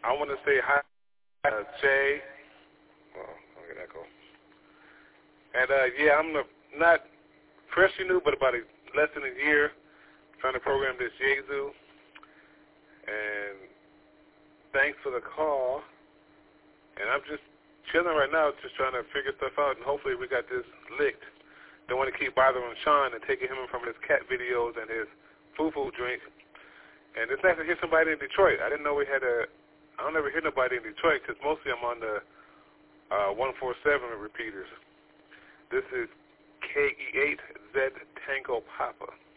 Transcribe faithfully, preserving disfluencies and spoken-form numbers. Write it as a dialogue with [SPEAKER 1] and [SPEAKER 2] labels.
[SPEAKER 1] I want to say hi to Jay. Oh, look at that go. And, uh, yeah, I'm the, not freshly new, but about a, less than a year trying to program this Yaesu. And thanks for the call. And I'm just chilling right now, just trying to figure stuff out, and hopefully we got this licked. Don't want to keep bothering Sean and taking him from his cat videos and his foo-foo drink. And it's nice to hear somebody in Detroit. I didn't know we had a, I don't ever hear nobody in Detroit because mostly I'm on the uh, one forty-seven repeaters. This is K E eight Z Tango Papa.